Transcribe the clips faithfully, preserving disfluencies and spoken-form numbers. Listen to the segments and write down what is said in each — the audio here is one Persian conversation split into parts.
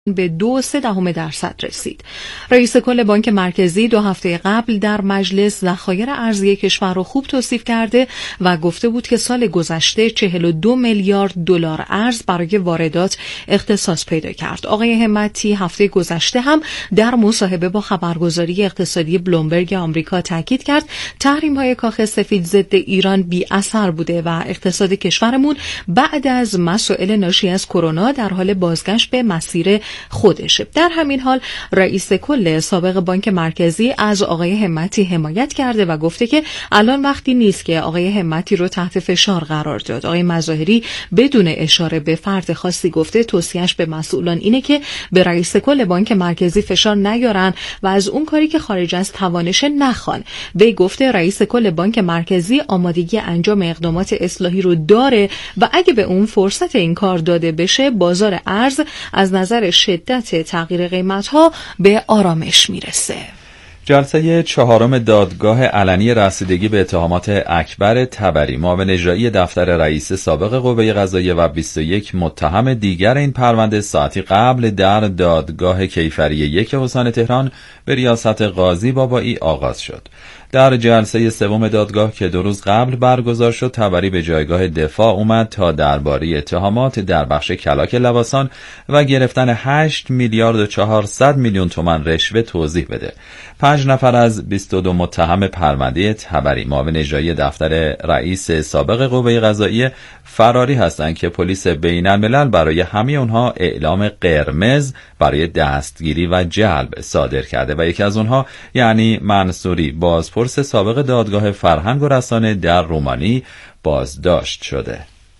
به دو و سه دهم درصد رسید. رئیس کل بانک مرکزی دو هفته قبل در مجلس ذخایر ارزی کشور را خوب توصیف کرده و گفته بود که سال گذشته چهل و دو میلیارد دلار ارز برای واردات اختصاص پیدا کرد. آقای همتی هفته گذشته هم در مصاحبه با خبرگزاری اقتصادی بلومبرگ آمریکا تاکید کرد تحریم‌های کاخ سفید ضد ایران بی اثر بوده و اقتصاد کشورمون بعد از مسائل ناشی از کرونا در حال بازگشت به مسیر خودشه. در همین حال رئیس کل سابق بانک مرکزی از آقای همتی حمایت کرده و گفته که الان وقتی نیست که آقای همتی رو تحت فشار قرار داد. آقای مظاهری بدون اشاره به فرد خاصی گفته توصیه‌اش به مسئولان اینه که به رئیس کل بانک مرکزی فشار نیارن و از اون کاری که خارج از توانشه نخوان. وی گفته رئیس کل بانک مرکزی آمادگی انجام اقدامات اصلاحی رو داره و اگه به اون فرصت این کار داده بشه بازار ارز از نظر شدت تغییر قیمت‌ها به آرامش میرسه. جلسه چهارم دادگاه علنی رسیدگی به اتهامات اکبر طبری معاون اجرایی دفتر رئیس سابق قوه قضاییه و بیست و یک متهم دیگر این پرونده ساعتی قبل در دادگاه کیفری یک استان تهران به ریاست قاضی بابایی آغاز شد. در جلسه سوم دادگاه که دو روز قبل برگزار شد طبری به جایگاه دفاع اومد تا درباره اتهامات در بخش کلاک لواسان و گرفتن هشت میلیارد و چهارصد میلیون تومان رشوه توضیح بده. پنج نفر از بیست و دو متهم پرونده طبری معاون اجرایی دفتر رئیس سابق قوه قضاییه فراری هستند که پلیس بین الملل برای همه اونها اعلام قرمز برای دستگیری و جلب صادر کرده و یکی از اونها یعنی منصوری بازپرس سابق دادگاه فرهنگ و رسانه در رومانی بازداشت شده.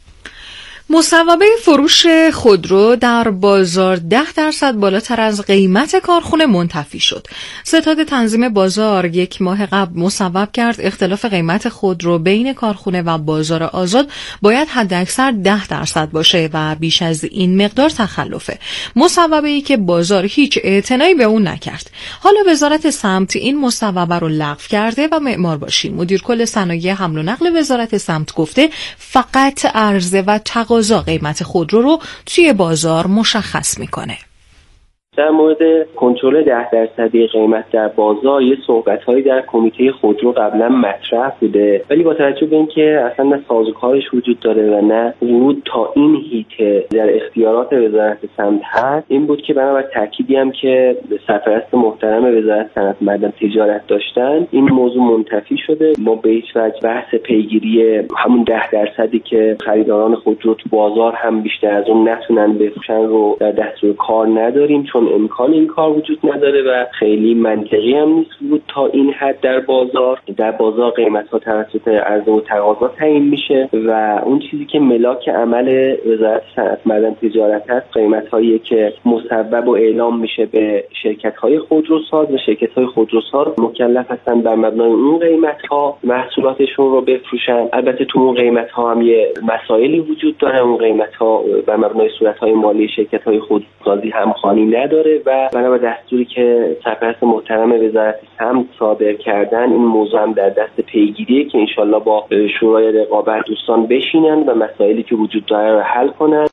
مصوبه فروش خودرو در بازار ده درصد بالاتر از قیمت کارخونه منتفی شد. ستاد تنظیم بازار یک ماه قبل مصوب کرد اختلاف قیمت خودرو بین کارخونه و بازار آزاد باید حداکثر ده درصد باشه و بیش از این مقدار تخلفه. مصوبه‌ای که بازار هیچ اعتنایی به اون نکرد. حالا وزارت سمت این مصوبه رو لغو کرده و معمارباشی مدیر کل صنایع حمل و نقل وزارت سمت گفته فقط عرضه و تقاضا قیمت خودرو رو توی بازار مشخص میکنه. در مورد کنترل ده درصدی قیمت در بازار یه صحبت‌هایی در کمیته خودرو قبلا مطرح بوده، ولی با توجه به اینکه اصلا نه سازوکارش وجود داره و نه ورود تا این هیته در اختیارات وزارت سمت هست، این بود که بنابر تأکیدی هم که سرپرست محترم وزارت صنعت معدن تجارت داشتن این موضوع منتفی شده. ما به هیچ وجه بحث پیگیری همون ده درصدی که خریداران خودرو تو بازار هم بیشتر از اون نتونن بفروشن رو در دستور کار نداریم، چون امکان این کار وجود نداره و خیلی منطقی هم نیست بود تا این حد در بازار در بازار قیمت ها توسط عرضه و تقاضا تعیین میشه و اون چیزی که ملاک عمل وزارت صنعت معدن تجارت هست قیمت هایی که مصوب و اعلام میشه به شرکت های خودروساز و شرکت های خودروساز مکلف هستن بر مبنای اون قیمت ها محصولاتشون رو بفروشن. البته تو اون قیمت ها هم یه مسائلی وجود داره، اون قیمت ها بر مبنای صورت های مالی شرکت های خودروسازی همخوانی نداره و بنابر دستوری که سرپرست محترم وزارت سمت صادر کردن این موضوع هم در دست پیگیریه که انشالله با شورای رقابت دوستان بشینن و مسائلی که وجود داره رو حل کنن.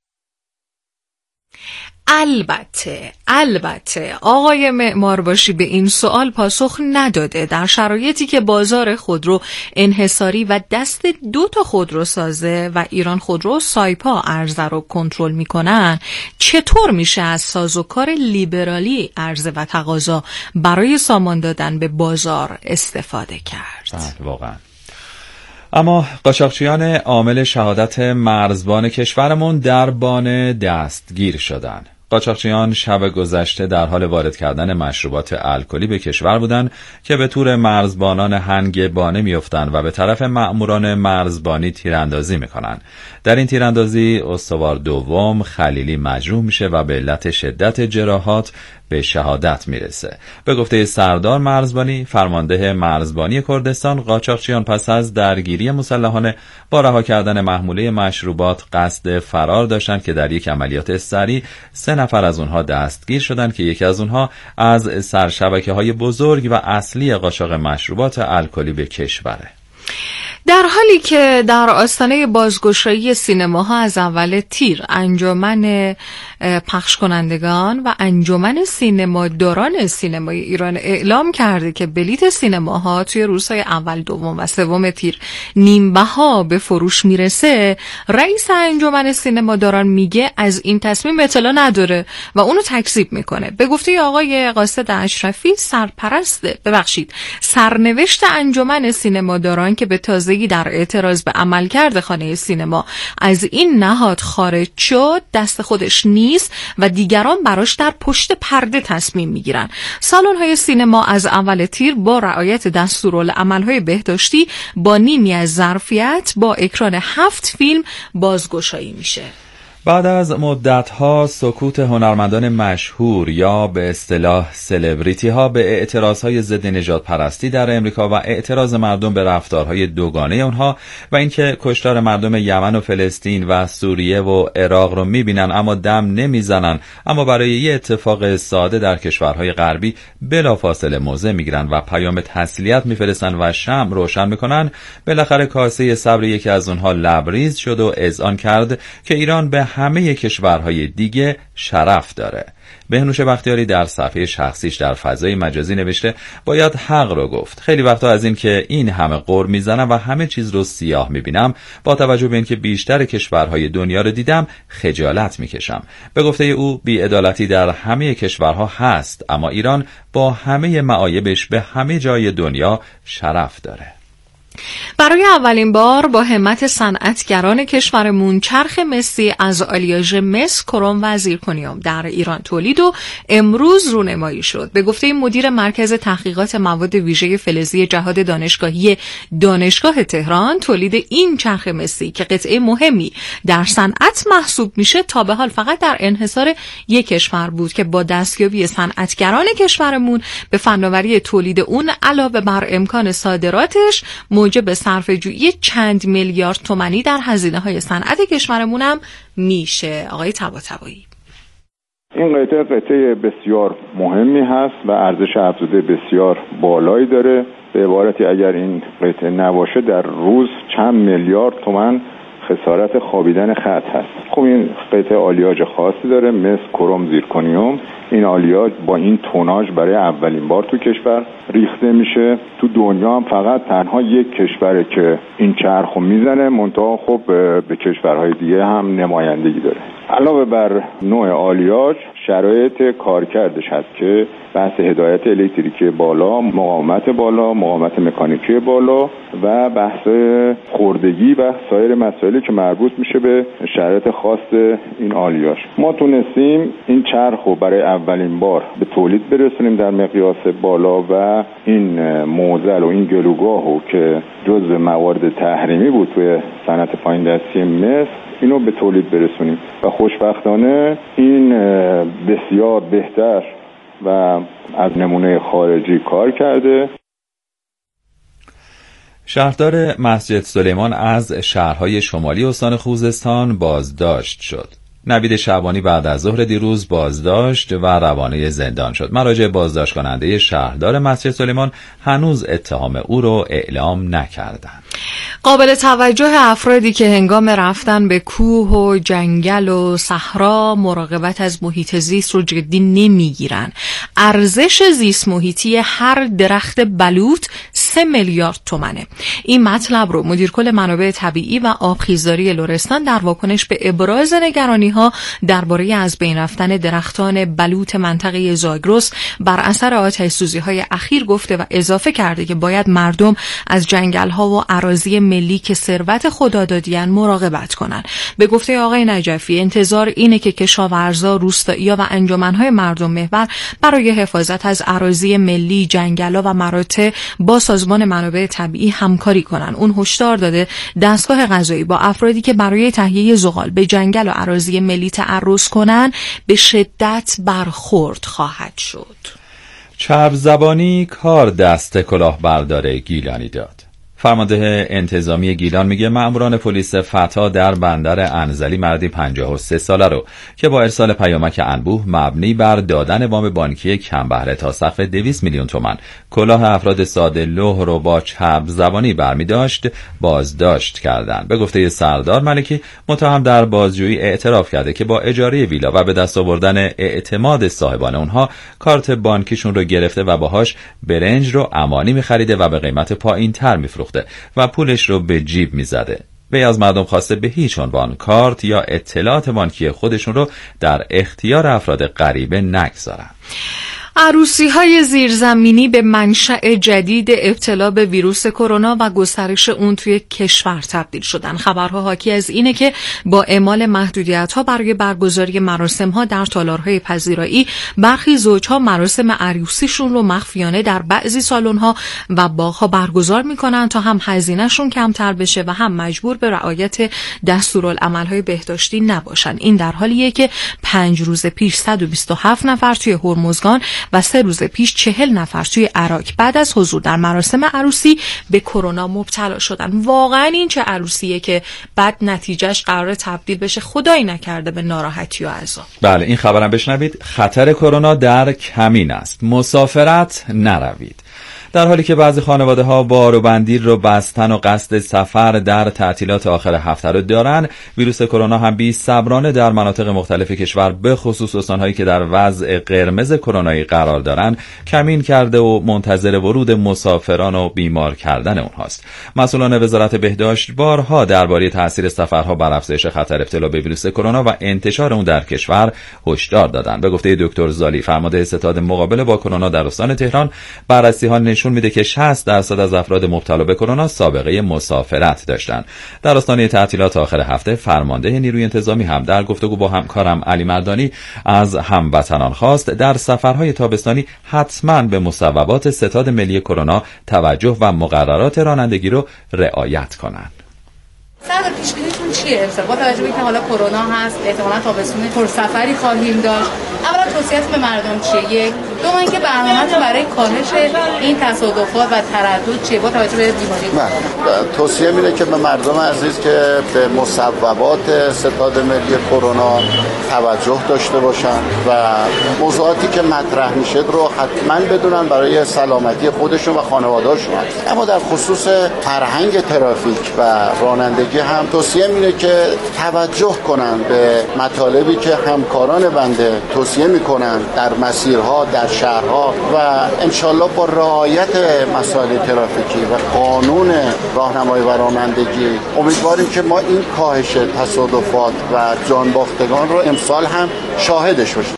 البته البته آقای معمارباشی به این سوال پاسخ نداده. در شرایطی که بازار خودرو انحصاری و دست دو تا خودرو سازه و ایران خودرو و سایپا عرضه رو کنترل میکنن، چطور میشه از سازوکار لیبرالی عرضه و تقاضا برای سامان دادن به بازار استفاده کرد؟ واقعا. اما قاچاقچیان عامل شهادت مرزبان کشورمون در بان دستگیر شدن. قاچاقچیان شب گذشته در حال وارد کردن مشروبات الکلی به کشور بودند که به طور مرزبانان هنگ بانه میافتند و به طرف مأموران مرزبانی تیراندازی میکنند. در این تیراندازی استوار دوم خلیلی مجروح میشه و به علت شدت جراحات به شهادت میرسه. به گفته سردار مرزبانی فرمانده مرزبانی کردستان، قاچاقچیان پس از درگیری مسلحانه با رها کردن محموله مشروبات قصد فرار داشتند که در یک عملیات سریع سه نفر از اونها دستگیر شدند که یکی از اونها از سرشبکه‌های بزرگ و اصلی قاچاق مشروبات الکلی به کشوره. در حالی که در آستانه بازگشایی سینماها از اول تیر انجمن پخش کنندگان و انجمن سینماداران سینمای ایران اعلام کرده که بلیت سینماها توی روزهای اول، دوم و سوم تیر نیم بها به فروش میرسه، رئیس انجمن سینماداران میگه از این تصمیم اطلاع نداره و اونو تکذیب میکنه. به گفته آقای قاصد اشرفی، سرپرست ببخشید سرنوشت انجمن سینماداران که به تازگی در اعتراض به عملکرد خانه سینما از این نهاد خارج شد دست خودش نیست و دیگران براش در پشت پرده تصمیم میگیرن. سالن‌های سینما از اول تیر با رعایت دستورالعمل‌های بهداشتی با نیمی از ظرفیت با اکران هفت فیلم بازگشایی میشه. بعد از مدت‌ها سکوت هنرمندان مشهور یا به اصطلاح سلبریتی ها به اعتراضهای ضد نژاد پرستی در امریکا و اعتراض مردم به رفتارهای دوگانه اونها و اینکه کشتار مردم یمن و فلسطین و سوریه و عراق رو می‌بینن اما دم نمیزنن، اما برای یه اتفاق ساده در کشورهای غربی بلافاصله موضع میگیرن و پیام تسلیت میفرستن و شمع روشن میکنن، بالاخره کاسه صبر یکی از اونها لبریز شد و اذعان کرد که ایران به همه کشورهای دیگه شرف داره. بهنوش بختیاری در صفحه شخصیش در فضای مجازی نوشته باید حق رو گفت. خیلی وقتا از این که این همه غر میزنم و همه چیز رو سیاه میبینم، با توجه به این که بیشتر کشورهای دنیا رو دیدم خجالت میکشم. به گفته او بی‌عدالتی در همه کشورها هست، اما ایران با همه معایبش به همه جای دنیا شرف داره. برای اولین بار با همت صنعتگران کشورمون چرخ مسی از آلیاژ مس کروم و زیرکونیوم در ایران تولید و امروز رونمایی شد. به گفته مدیر مرکز تحقیقات مواد ویژه فلزی جهاد دانشگاهی دانشگاه تهران، تولید این چرخ مسی که قطعه مهمی در صنعت محسوب میشه تا به حال فقط در انحصار یک کشور بود که با دستیابی صنعتگران کشورمون به فناوری تولید اون علاوه بر امکان صادراتش موجب صرفه‌جویی چند میلیارد تومانی در هزینه‌های صنعت کشورمون هم میشه. آقای طباطبایی: این قطعه قطعه بسیار مهمی هست و ارزش افزوده بسیار بالایی داره. به عبارتی اگر این قطعه نباشه در روز چند میلیارد تومان خسارت خوابیدن خط هست. خب این قطعه آلیاژ خاصی داره، مس کروم زیرکونیوم. این آلیاژ با این توناژ برای اولین بار تو کشور ریخته میشه. تو دنیا هم فقط تنها یک کشوره که این چرخو میزنه، منتها خب به کشورهای دیگه هم نمایندگی داره. علاوه بر نوع آلیاژ، شرایط کارکردش هست که بحث هدایت الکتریکی بالا، مقاومت بالا، مقاومت مکانیکی بالا و بحث خوردگی و سایر مسائلی که مربوط میشه به شرایط خاص این آلیاژ. ما تونستیم این چرخو برای اولین بار به تولید برسونیم در مقیاس بالا و این موزل و این گلوگاهو که جزء موارد تحریمی بود توی صنعت پایین دستی مس، اینو به تولید برسونیم و خوشبختانه این بسیار بهتر و از نمونه خارجی کار کرده. شهردار مسجد سلیمان از شهرهای شمالی استان خوزستان بازداشت شد. نوید شعبانی بعد از ظهر دیروز بازداشت و روانه زندان شد. مراجع بازداشت کننده شهردار مسجد سلیمان هنوز اتهام او رو اعلام نکردند. قابل توجه افرادی که هنگام رفتن به کوه و جنگل و صحرا مراقبت از محیط زیست رو جدی نمیگیرن. ارزش زیست محیطی هر درخت بلوط سه میلیارد تومنه. این مطلب رو مدیر کل منابع طبیعی و آبخیزداری لرستان در واکنش به ابراز نگرانی ها درباره از بین رفتن درختان بلوط منطقه زاگرس بر اثر آتش سوزی های اخیر گفته و اضافه کرده که باید مردم از جنگل ها و اراضی ملی که ثروت خدادادیان مراقبت کنند. به گفته آقای نجفی انتظار اینه که کشاورزا، روستایی‌ها و انجمن‌های مردم محور برای حفاظت از اراضی ملی، جنگل‌ها و مراتع با سازمان منابع طبیعی همکاری کنند. اون هشدار داده دستگاه قضایی با افرادی که برای تهیه زغال به جنگل و اراضی ملی تعرض کنند به شدت برخورد خواهد شد. چرب زبانی کار دست کلاهبردار گیلانی داد. فرمانده انتظامی گیلان میگه مأموران پلیس فتا در بندر انزلی مردی پنجاه و سه ساله رو که با ارسال پیامک انبوه مبنی بر دادن وام بانکی کم بهره تا سقف دویست میلیون تومان کلاه افراد ساده لوح رو با چرب زبانی برمی داشت بازداشت کردند. به گفته سردار ملکی متهم در بازجویی اعتراف کرده که با اجاره ویلا و به دست آوردن اعتماد صاحبان اونها کارت بانکیشون رو گرفته و باهاش برنج رو امانی می‌خریده و به قیمت پایین‌تر می‌فروخته و پولش رو به جیب میزده. وی از مردم خواسته به هیچ عنوان کارت یا اطلاعات بانکی خودشون رو در اختیار افراد غریبه نگذارن. عروسی‌های زیرزمینی به منشأ جدید ابتلا به ویروس کرونا و گسترش اون توی کشور تبدیل شدن. خبرها حاکی از اینه که با اعمال محدودیت‌ها برای برگزاری مراسم‌ها در تالارهای پذیرایی، برخی زوج‌ها مراسم عروسیشون رو مخفیانه در بعضی سالن‌ها و باغ‌ها برگزار می‌کنن تا هم هزینه‌شون کمتر بشه و هم مجبور به رعایت دستورالعمل‌های بهداشتی نباشن. این در حالیه که پنج روز پیش صد و بیست و هفت نفر توی هرمزگان و سه روز پیش چهل نفر توی عراق بعد از حضور در مراسم عروسی به کرونا مبتلا شدن. واقعا این چه عروسیه که بعد نتیجهش قرار تبدیل بشه خدایی نکرده به ناراحتی و عذاب. بله این خبرم بشنوید. خطر کرونا در کمین است، مسافرت نروید. در حالی که بعضی خانواده ها بار و بندیل رو بستن و قصد سفر در تعطیلات آخر هفته رو دارن، ویروس کرونا هم بی صبرانه در مناطق مختلف کشور به خصوص استان‌هایی که در وضع قرمز کرونایی قرار دارن کمین کرده و منتظر ورود مسافران و بیمار کردن اونهاست. مسئولان وزارت بهداشت بارها درباره تاثیر سفرها بر افزایش خطر ابتلا به ویروس کرونا و انتشار اون در کشور هشدار دادن. به گفته دکتر زالی فرمانده ستاد مقابله با کرونا در استان تهران، بررسی‌ها نشون میده که شصت درصد از افراد مبتلا به کرونا سابقه مسافرت داشتن. در آستانه تعطیلات آخر هفته فرمانده نیروی انتظامی هم در گفتگو با همکارم علی مردانی از هموطنان خواست در سفرهای تابستانی حتما به مصوبات ستاد ملی کرونا توجه و مقررات رانندگی رو رعایت کنند. سردار پیش‌بینیتون چیه؟ با توجه به اینکه حالا کرونا هست، احتمالاً تابستون پرسفری خواهیم داشت. اولا توصیه‌تون به مردم چیه؟ یک، دو اینکه برنامه‌تون برای کاهش این تصادفات و تردد چیه با توجه به بیماری؟ من توصیه اینه که به مردم عزیز که به مصوبات ستاد ملی کرونا توجه داشته باشن و موضوعاتی که مطرح میشه رو حتما بدونن برای سلامتی خودشون و خانواده‌هاشون. اما در خصوص فرهنگ ترافیک و رانندگی هم توصیه اینه که توجه کنن به مطالبی که همکاران بنده توصیه میکنن در مسیرها، در شهرها و انشالله با رعایت مسائل ترافیکی و قانون راهنمایی و رانندگی امیدواریم که ما این کاهش تصادفات و جانباختگان رو امسال هم شاهدش باشیم.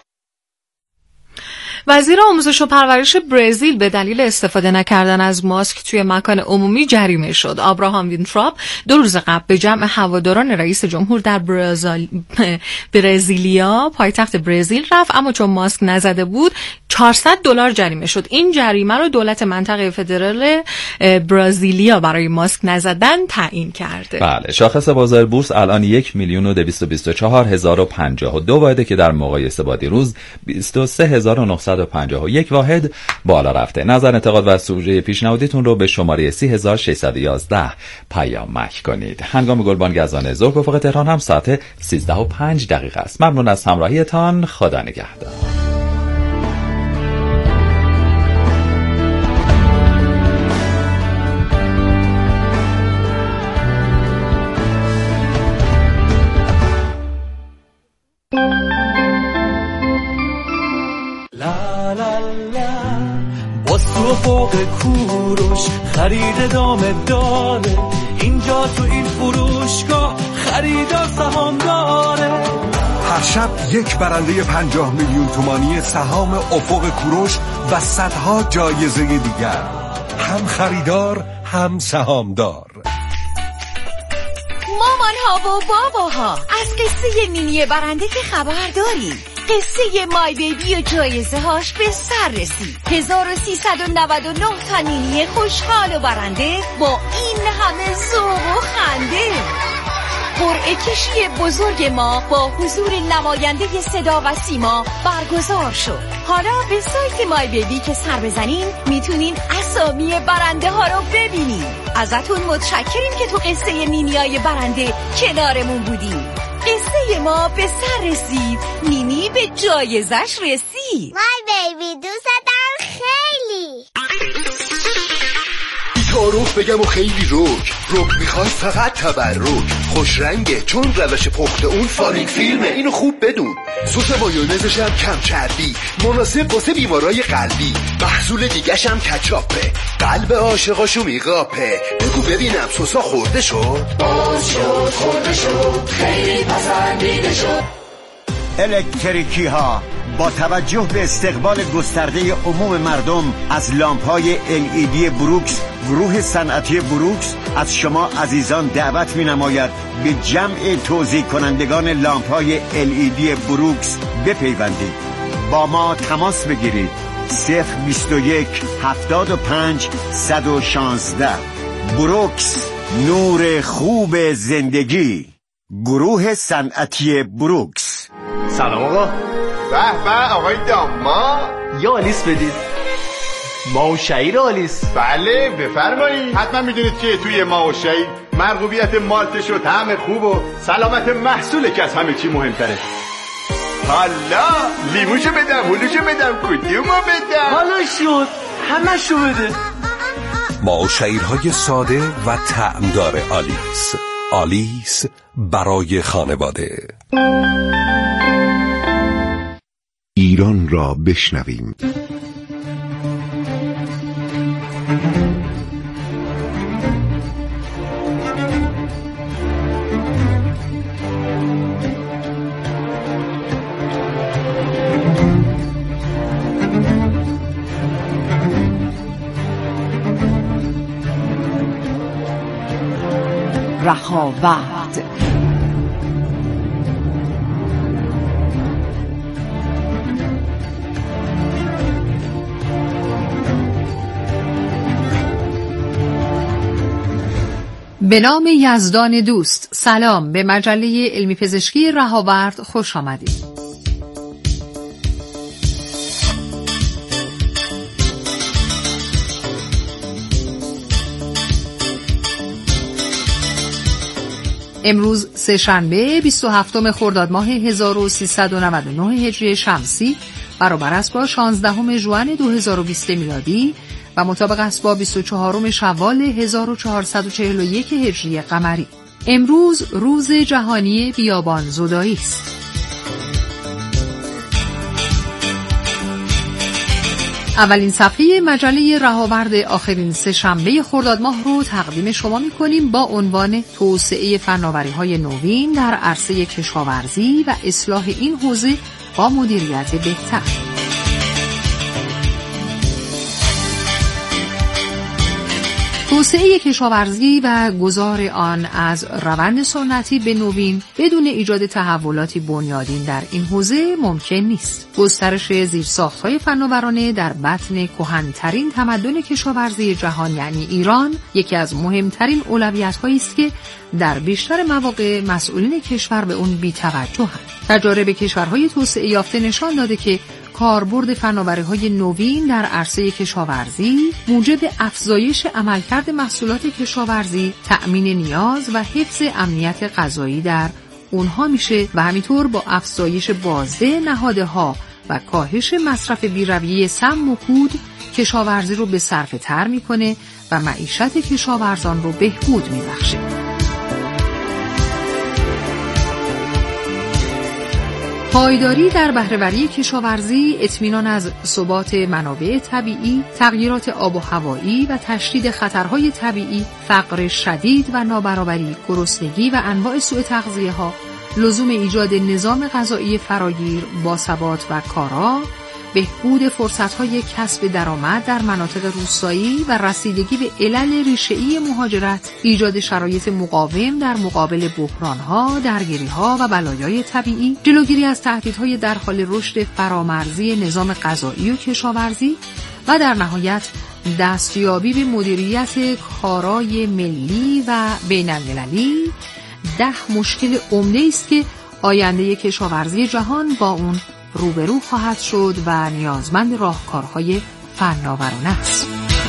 وزیر آموزش و پرورش برزیل به دلیل استفاده نکردن از ماسک توی مکان عمومی جریمه شد. آبراهام وینتراپ دو روز قبل به جمع هواداران رئیس جمهور در برزیل... برزیلیا پایتخت برزیل رفت، اما چون ماسک نزده بود چهارصد دلار جریمه شد. این جریمه رو دولت منطقه فدرال برزیلیا برای ماسک نزدن تعیین کرده. بله، شاخص بازار بورس الان یک میلیون و دویست و بیست و چهار هزار و پنجاه و دو واحده که در مقایسه با دیروز بیست و سه هزار و نهصد و پنجاه و یک واحد بالا رفته. نظر، انتقاد و سوژه پیشنهادیتون رو به شماره سی هزار و ششصد و یازده پیامک کنید. هنگام گلبان گزان ظهر افق تهران هم ساعت سیزده و پنج دقیقه است. ممنون از همراهیتان. خدا نگهدار. تو فوق کوروش خرید دامه داره، اینجا تو این فروشگاه خریدار سهام داره. هر شب یک برنده پنجاه میلیون تومانی سهام افق کوروش و صدها جایزه دیگر، هم خریدار هم سهامدار. مامان ها و بابا ها، از قصه مینی برنده که خبر داری؟ قصه مای بیبی و جایزه هاش به سر رسید. هزار و سیصد و نود و نه تا مینی خوشحال و برنده با این همه ذوق و خنده. قرعه کشی بزرگ ما با حضور نماینده صدا و سیما برگزار شد. حالا به سایت مای بیبی که سر بزنین میتونین اسامی برنده ها رو ببینین. ازتون متشکریم که تو قصه نینیای برنده کنارمون بودین. قصه ما به سر رسید، نینی به جایزش رسید. مای بیبی دوست دارم خیلی. تعارف بگم و خیلی روک روک میخواد فقط تبرک، خوش رنگه چون روش پخت اون فارینگ فیلمه، اینو خوب بدون. سس مایونزش هم کم چربی، مناسب واسه بیمارای قلبی. محصول دیگش هم کچاپه، قلب عاشقاشو میقاپه. بگو ببینم سسا خورده شد؟ باز شد خورده شد، خیلی پسندیده شد. الکتریکی ها با توجه به استقبال گسترده عموم مردم از لامپ‌های ال ای دی بروکس، گروه صنعتی بروکس از شما عزیزان دعوت می‌نماید به جمع توزیع کنندگان لامپ‌های ال ای دی بروکس بپیوندید. با ما تماس بگیرید. صفر بیست و یک هفتاد و پنج صد و شانزده. بروکس، نور خوب زندگی. گروه صنعتی بروکس. سلام آقا. به به آقای داماد، یا آلیس بدید. ماهو شعیر آلیس. بله بفرمایید. حتما میدونید که توی ماهو شعیر مرغوبیت مالتش و طعم خوب و سلامت محصول که از همه چی مهمتره. حالا لیموشو بدم، هلوشو بدم، کدومو بدم؟ حالا شد همشو بده. ماهو شعیرهای ساده و طعمدار آلیس. آلیس برای خانواده. ایران را بشنویم. رهاورد. به نام یزدان دوست، سلام. به مجله علمی پزشکی رهاورد خوش آمدید. امروز سه‌شنبه بیست و هفتم خرداد ماه هزار و سیصد و نود و نه هجری شمسی برابر است با شانزدهم ژوئن دو هزار و بیست میلادی و مطابق است با بیست و چهارم شوال هزار و چهارصد و چهل و یک هجری قمری. امروز روز جهانی بیابان زدایی است. اولین صفحه مجله رهاورد آخرین سه‌شنبه خرداد ماه رو تقدیم شما می‌کنیم با عنوان توسعه فناوری‌های نوین در عرصه کشاورزی و اصلاح این حوزه با مدیریت بهتر. توسعه کشاورزی و گذار آن از روند سنتی به نوین بدون ایجاد تحولاتی بنیادین در این حوزه ممکن نیست. گسترش زیرساخت‌های فناورانه در بطن کهن‌ترین تمدن کشاورزی جهان یعنی ایران یکی از مهمترین اولویت‌هایی است که در بیشتر مواقع مسئولین کشور به اون بی‌توجه‌اند. تجارب کشورهای توسعه یافته نشان داده که کاربرد فناوری‌های نوین در عرصه کشاورزی موجب افزایش عملکرد محصولات کشاورزی، تأمین نیاز و حفظ امنیت غذایی در اونها میشه و همینطور با افزایش بازده نهادها و کاهش مصرف بی‌رویه سم و کود کشاورزی رو به صرفه تر میکنه و معیشت کشاورزان رو بهبود میبخشه. پایداری در بهره‌وری کشاورزی، اطمینان از ثبات منابع طبیعی، تغییرات آب و هوایی و تشدید خطرهای طبیعی، فقر شدید و نابرابری، گرسنگی و انواع سوء تغذیه‌ها، لزوم ایجاد نظام غذایی فراگیر، باثبات و کارا، بهبود فرصت‌های کسب درآمد در مناطق روستایی و رسیدگی به علل ریشه‌ای مهاجرت، ایجاد شرایط مقاوم در مقابل بحران‌ها، درگیری‌ها و بلایای طبیعی، جلوگیری از تهدیدهای در حال رشد فرامرزی نظام غذایی و کشاورزی و در نهایت دستیابی به مدیریت کارای ملی و بین‌المللی ده مشکل عمده است که آینده کشاورزی جهان با اون روبرو خواهد شد و نیازمند راهکارهای فناورانه است.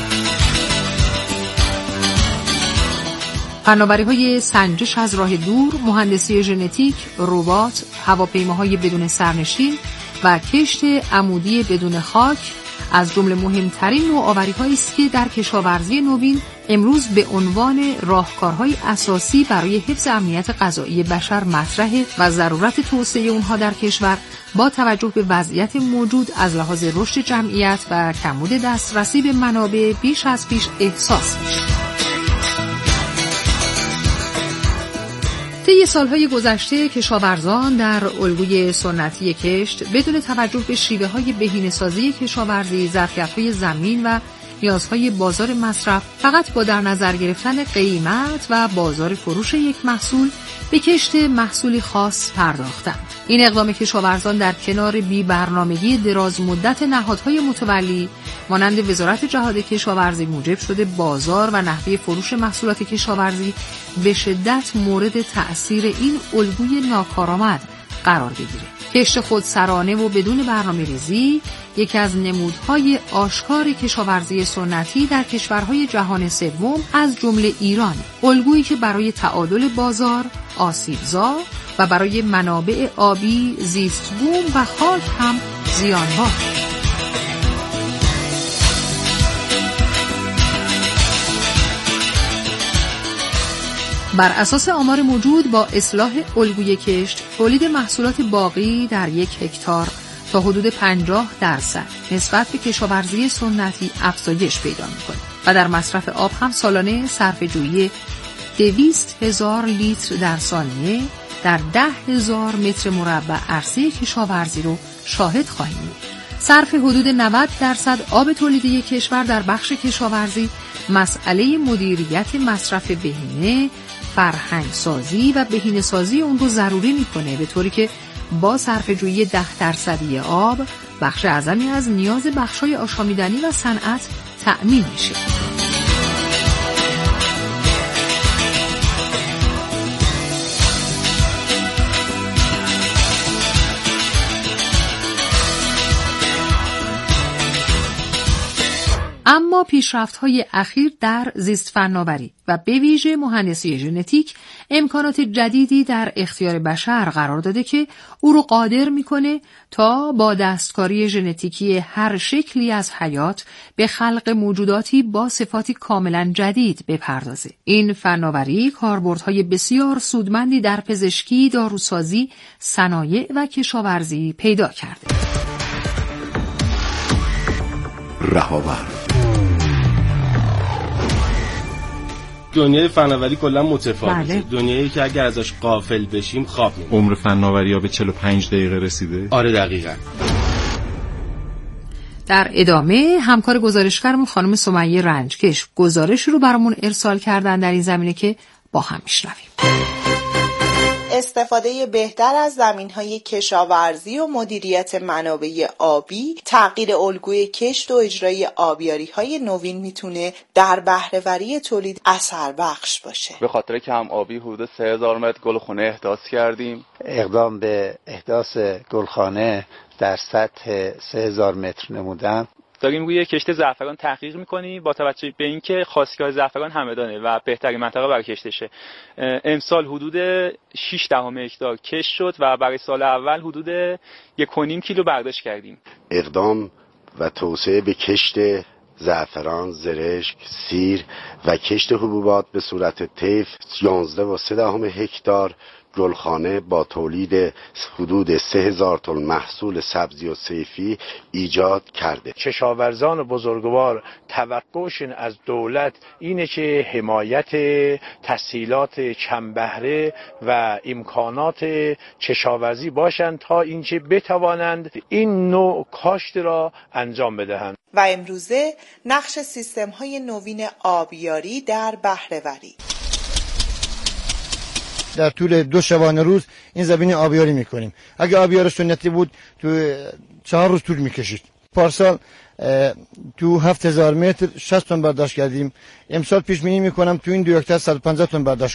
فناوری‌های سنجش از راه دور، مهندسی ژنتیک، ربات، هواپیماهای بدون سرنشین و کشت عمودی بدون خاک از جمله مهمترین نوآوری‌هایی است که در کشاورزی نوین امروز به عنوان راهکارهای اساسی برای حفظ امنیت غذایی بشر مطرحه و ضرورت توسعه اونها در کشور با توجه به وضعیت موجود از لحاظ رشد جمعیت و کمبود دسترسی به منابع بیش از پیش احساس میشه. طی سالهای گذشته کشاورزان در الگوی سنتی کشت بدون توجه به شیوه‌های بهینه‌سازی کشاورزی، ظرفیت‌های زمین و نیازهای بازار مصرف فقط با در نظر گرفتن قیمت و بازار فروش یک محصول به کشت محصولی خاص پرداختند. این اقدام کشاورزان در کنار بی‌برنامگی دراز مدت نهادهای متولی مانند وزارت جهاد کشاورزی موجب شده بازار و نحوه فروش محصولات کشاورزی به شدت مورد تأثیر این الگوی ناکارآمد قرار بگیره. کشت خودسرانه و بدون برنامه‌ریزی یکی از نمودهای آشکار کشاورزی سنتی در کشورهای جهان سوم از جمله ایران، الگویی که برای تعادل بازار آسیبزا و برای منابع آبی، زیستبوم و خاک هم زیانبار. بر اساس آمار موجود با اصلاح الگوی کشت، تولید محصولات باقی در یک هکتار تا حدود پنجاه درصد نسبت به کشاورزی سنتی افزایش پیدا می‌کند و در مصرف آب هم سالانه صرفه‌جویی دویست هزار لیتر در ثانیه در ده هزار متر مربع عرصه کشاورزی رو شاهد خواهیم بود. صرف حدود نود درصد آب تولیدی کشور در بخش کشاورزی مسئله مدیریت مصرف بهینه، فرهنگسازی و بهینه‌سازی اون رو ضروری میکنه، به طوری که با صرفه‌جویی ده درصدی آب بخش اعظمی از نیاز بخش‌های آشامیدنی و صنعت تأمین میشه. اما پیشرفت‌های اخیر در زیست فناوری و به ویژه مهندسی ژنتیک امکانات جدیدی در اختیار بشر قرار داده که او رو قادر می‌کنه تا با دستکاری ژنتیکی هر شکلی از حیات به خلق موجوداتی با صفاتی کاملا جدید بپردازه. این فناوری کاربردهای بسیار سودمندی در پزشکی، داروسازی، صنایع و کشاورزی پیدا کرده. رهاور دنیای فناوری کلا متفاوته. بله. دنیایی که اگر ازش غافل بشیم خواب می‌بینیم. عمر فناوری‌ها به چهل و پنج دقیقه رسیده. آره دقیقاً. در ادامه همکار گزارشگرمون خانم سمیه رنجکش گزارش رو برامون ارسال کردن در این زمینه که با هم میشنویم. استفاده بهتر از زمین‌های کشاورزی و مدیریت منابع آبی، تغییر الگوی کشت و اجرای آبیاری‌های نوین میتونه در بهره‌وری تولید اثر بخش باشه. به خاطر کم آبی حدود سه هزار متر گلخانه احداث کردیم. اقدام به احداث گلخانه در سطح سه هزار متر نمودن. داریم روی کشت زعفران تحقیق می‌کنیم با توجه به اینکه خواستگاه زعفران همدانه و بهترین منطقه برای کشتشه. امسال حدود شش دهم هکتار کشت شد و برای سال اول حدود یک و نیم کیلو برداشت کردیم. اقدام و توسعه به کشت زعفران، زرشک، سیر و کشت حبوبات به صورت طیف یازده و سه دهم هکتار گلخانه با تولید حدود سه هزار تن محصول سبزی و صیفی ایجاد کرده. کشاورزان بزرگوار توقعشون از دولت اینه که حمایت تسهیلات کم بهره و امکانات کشاورزی باشند تا اینکه بتوانند این نوع کاشت را انجام بدهند. و امروزه نقش سیستم‌های نوین آبیاری در بهره‌وری. در طول دو شبانه روز این زمین آبیاری میکنیم. اگه آبیار سنتی بود تو چهار روز طول میکشید. پارسال تو هفت هزار متر شصت تن برداشت کردیم. امسال پیش بینی میکنم تو این دو هکتار صد و پنجاه تن برداشت کنیم.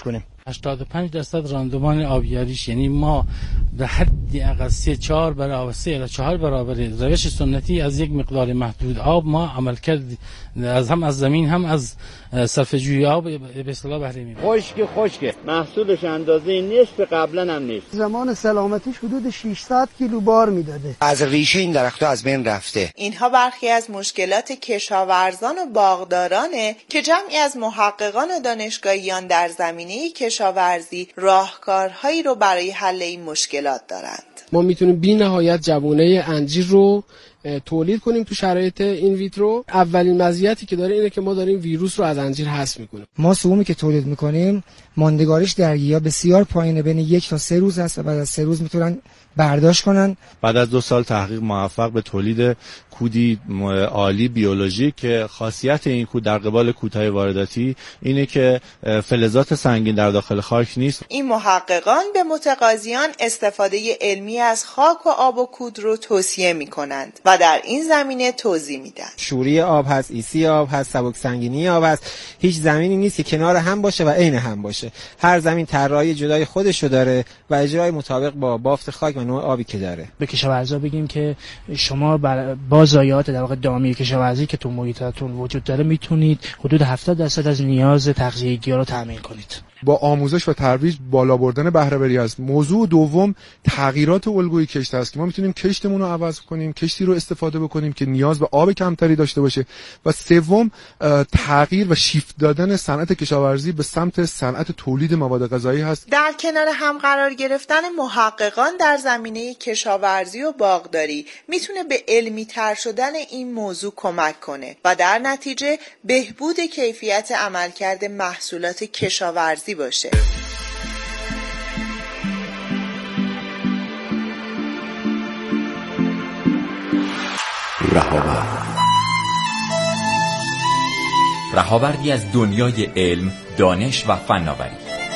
هشتاد و پنج درصد راندمان آبیاریش، یعنی ما به حدی اقل سه چهار برابر سه الی چهار برابر روش سنتی از یک مقدار محدود آب ما عمل کرد، از هم از زمین هم از صرفه‌جویی آب به اصطلاح بهره می‌بریم. خشک خشک محصولش اندازه نصف قبلا هم نیست. زمان سلامتیش حدود ششصد کیلو بار میداده. از ریشه این درخت‌ها از بین رفته. اینها برخی از مشکلات کشاورزان و باغدارانه که جمعی از محققان و دانشگاهیان در زمینه کشاورزی راهکارهایی رو برای حل این مشکلات دارند. ما میتونیم بی نهایت جوانه انجیر رو تولید کنیم تو شرایط این ویترو. اولین مزیتی که داره اینه که ما داریم ویروس رو از انجیر حذف میکنیم. ما سهومی که تولید میکنیم ماندگاریش در گیاه بسیار پایینه، بین یک تا سه روز هست و بعد از سه روز میتونن برداشت کنن. بعد از دو سال تحقیق موفق به تولید کودی عالی بیولوژیک که خاصیت این کود در قبال کودهای وارداتی اینه که فلزات سنگین در داخل خاک نیست. این محققان به متقاضیان استفاده علمی از خاک و آب و کود رو توصیه میکنند و در این زمینه توضیح میدن. شوری آب هست، ایسی آب هست، سبک سنگینی آب هست. هیچ زمینی نیست که کنار هم باشه و عین هم باشه. هر زمین طراحی جدای خودشو داره و اجرای مطابق با بافت خاک و نوع آبی که داره. به کشاورزا بگیم که شما با ضایعات در واقع دامی کشاورزی که تو محیطتون وجود داره میتونید حدود هفتاد درصد از نیاز تغذیه گیاه رو تامین کنید. با آموزش و ترویج بالا بردن بهره وری است. موضوع دوم تغییرات الگوی کشت است که ما میتونیم کشتمون رو عوض کنیم، کشتی رو استفاده بکنیم که نیاز به آب کمتری داشته باشه. و سوم تغییر و شیفت دادن صنعت کشاورزی به سمت صنعت تولید مواد غذایی هست. در کنار هم قرار گرفتن محققان در زمینه کشاورزی و باغداری میتونه به علمی تر شدن این موضوع کمک کنه و در نتیجه بهبود کیفیت عملکرد محصولات کشاورزی باشه. رهاورد رهاوردی از دنیای علم، دانش و فناوری.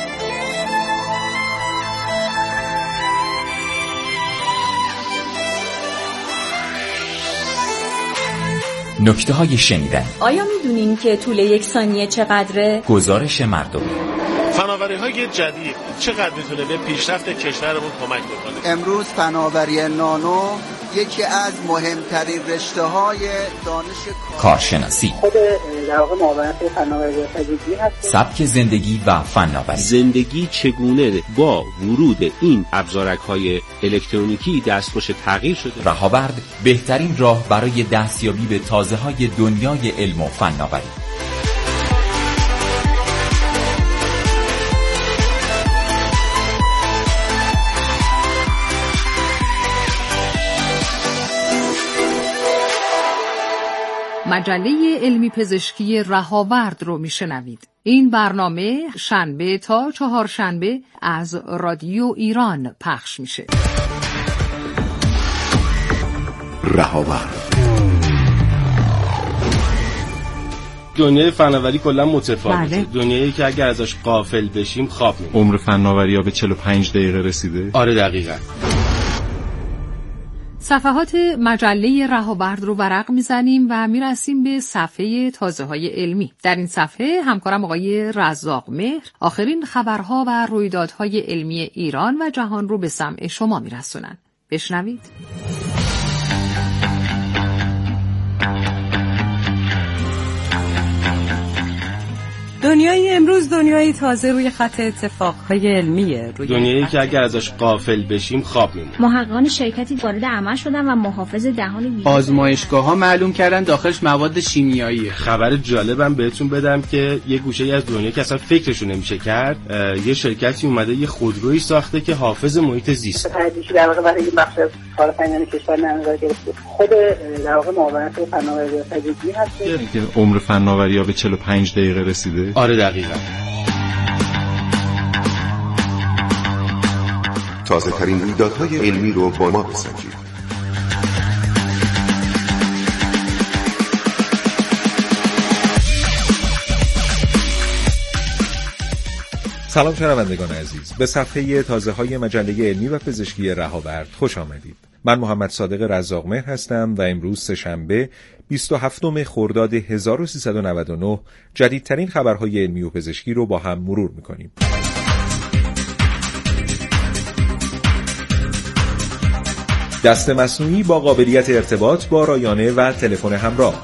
نکته های شنیدن. آیا میدونین که طول یک ثانیه چقدره؟ گزارش مردمی. فناوری های جدید چقدر میتونه به پیشرفت کشورمون کمک بکنه؟ امروز فناوری نانو یکی از مهمترین رشته های دانش کارشناسی، خود در واقع معاونت فناوری پزشکی هست. سبک زندگی و فناوری. زندگی چگونه با ورود این ابزارک های الکترونیکی دستخوش تغییر شده؟ رهاورد بهترین راه برای دستیابی به تازه های دنیای علم و فناوری. مجله علمی پزشکی رهاورد رو میشنوید. این برنامه شنبه تا چهارشنبه از رادیو ایران پخش میشه. رهاورد. دنیای فناوری کلا متفاوته. بله. دنیایی که اگر ازش غافل بشیم خواب می‌بینیم. عمر فناوری‌ها به چهل و پنج دقیقه رسیده. آره دقیقاً. صفحات مجله رهاورد رو ورق میزنیم و میرسیم به صفحه تازه های علمی. در این صفحه همکارم آقای رزاق مهر آخرین خبرها و رویدادهای علمی ایران و جهان رو به سمع شما میرسونن. بشنوید. دنیای امروز دنیای تازه روی خط اتفاقهای علمیه. روی دنیایی که اگر ازش غافل بشیم خواب می‌بینیم. محققان شرکتی وارد عمل شدن و محافظ دهان ویروس آزمایشگاه‌ها معلوم کردن داخلش مواد شیمیاییه. خبر جالبم بهتون بدم که یه گوشه‌ای از دنیا که اصلا فکرشو نمیشه کرد، یه شرکتی اومده یه خودرویی ساخته که حافظ محیط زیست. تدریجی در واقع برای بخش کار فنی کشور نظر گرفته. خود در واقع معاونت فناوری پزشکی هست که عمر فناوری‌ها به چهل و پنج دقیقه رسیده. آره دقیقاً. تازه ترین رویدادهای علمی رو با ما بسنجید. سلام شنوندگان عزیز، به صفحه تازه های مجله علمی و پزشکی رهاورد خوش آمدید. من محمد صادق رزاق مهر هستم و امروز سه‌شنبه بیست و هفتم خرداد هزار و سیصد و نود و نه جدیدترین خبرهای علمی و پزشکی رو با هم مرور می‌کنیم. دست مصنوعی با قابلیت ارتباط با رایانه و تلفن همراه.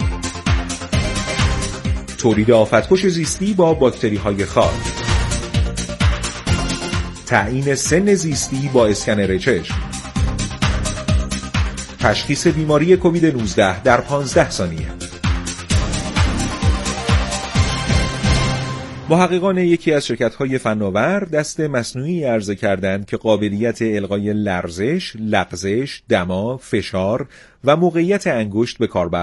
تولید آفتکش زیستی با باکتری های خاک. تعیین سن زیستی با اسکنر چشم. تشخیص بیماری کووید نوزده در پانزده ثانیه. محققان یکی از شرکت‌های فناور دست مصنوعی عرضه کردند که قابلیت القای لرزش، لغزش، دما، فشار و موقعیت انگشت به کار